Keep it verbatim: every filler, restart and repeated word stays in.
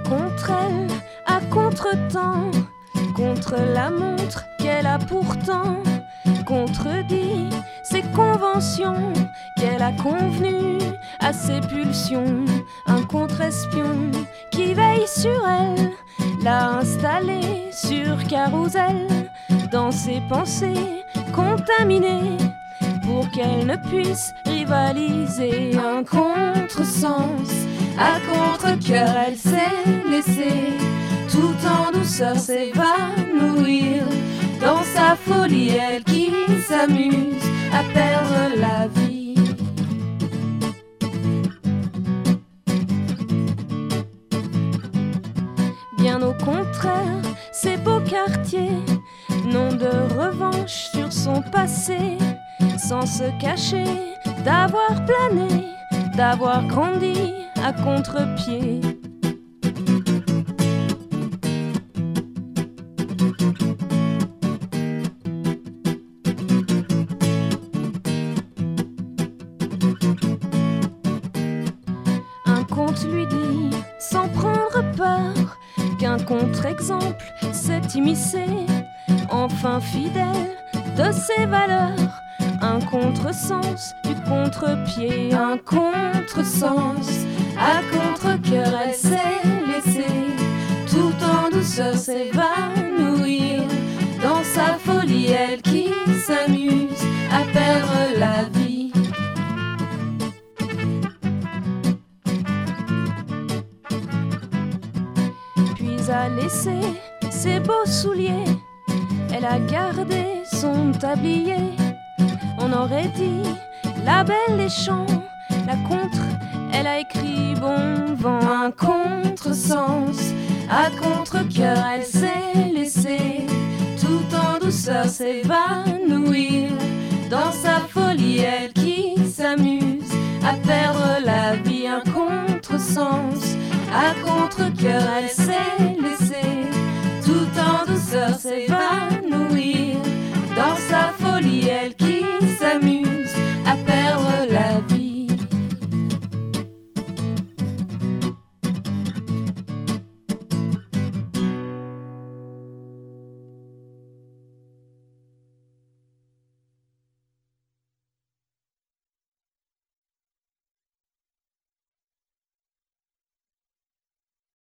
contre elle, à contre-temps, contre la montre qu'elle a pourtant contredit ses conventions, qu'elle a convenues à ses pulsions. Un contre-espion qui veille sur elle l'a installée sur carrousel, dans ses pensées contaminées, pour qu'elle ne puisse rivaliser. Un contresens, à contre-cœur, elle s'est laissée tout en douceur s'évanouir dans sa folie, elle qui s'amuse à perdre la vie. Bien au contraire, ces beaux quartiers n'ont de revanche sur son passé, sans se cacher d'avoir plané, d'avoir grandi à contre-pied. Un conte lui dit, sans prendre peur, qu'un contre-exemple s'est immiscé, enfin fidèle de ses valeurs. Un contresens du contre-pied, un contresens, à contre-cœur elle s'est laissée tout en douceur s'évanouir dans sa folie, elle qui s'amuse à perdre la vie. Puis a laissé ses beaux souliers, elle a gardé son tablier. On aurait dit la belle des champs, la contre, elle a écrit bon vent. Un contresens, à contre-cœur, elle s'est laissée tout en douceur s'évanouir dans sa folie, elle qui s'amuse à perdre la vie. Un contresens, à contre-cœur, elle s'est laissée tout en douceur s'évanouir